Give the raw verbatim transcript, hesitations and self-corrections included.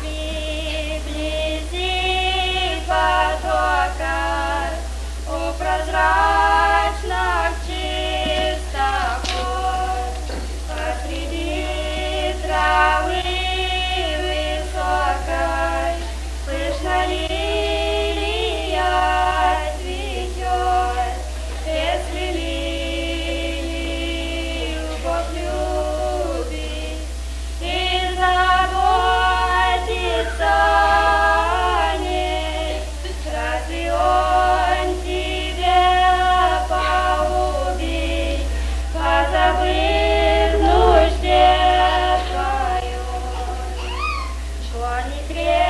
приблизит потока у прозрачных чистых вод посреди травы высокой пышно лилия цветет. Если любовь любит и заботится о ней, разве он тебя погубит, позабыв нужде твоей? Что не крепко